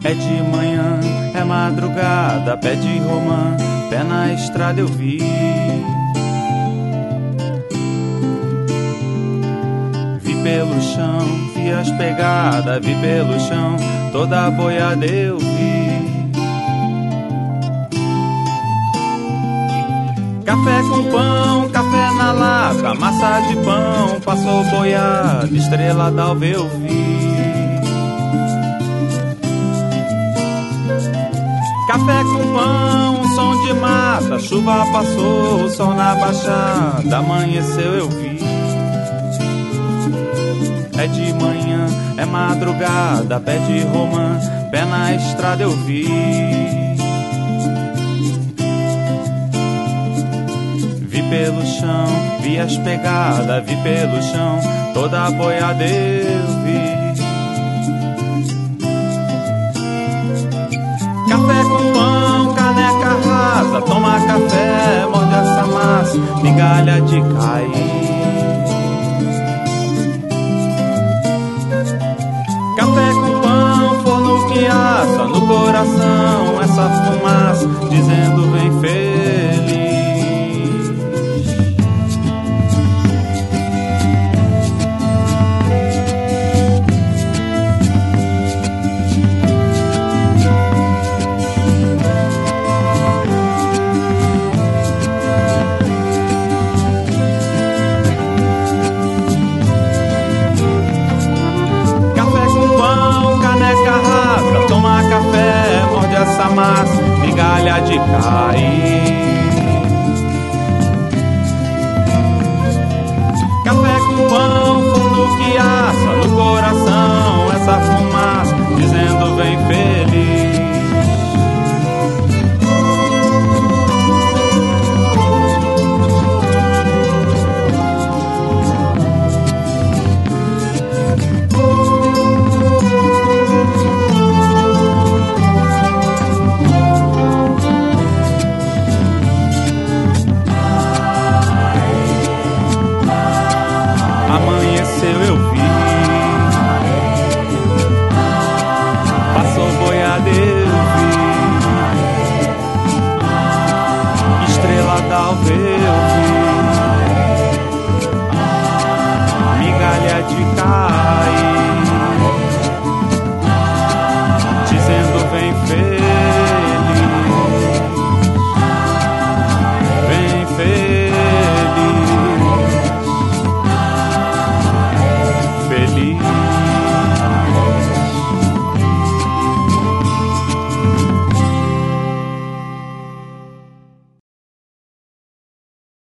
É de manhã, é madrugada, pé de romã, pé na estrada eu vi. Vi pelo chão, vi as pegadas, vi pelo chão, toda a boiada eu vi. Café com pão, café na lata, massa de pão, passou boiada, estrela d'alva eu vi. Café com pão, som de mata, chuva passou, o sol na baixada, amanheceu eu vi. É de manhã, é madrugada, pé de romã, pé na estrada eu vi. Vi pelo chão, vi as pegadas, vi pelo chão, toda a boiada eu vi. Café com pão, caneca rasa, toma café, morde essa massa, migalha de cair. Café com pão, forno que assa, no coração essa fumaça, dizendo vem feliz. Toma café, morde essa massa, migalha de cair. Café com pão, fundo que assa, no coração essa fumaça, dizendo vem feliz. Amanheceu eu vi, passou boiada eu vi, estrela d'alva eu vi, migalha de cair.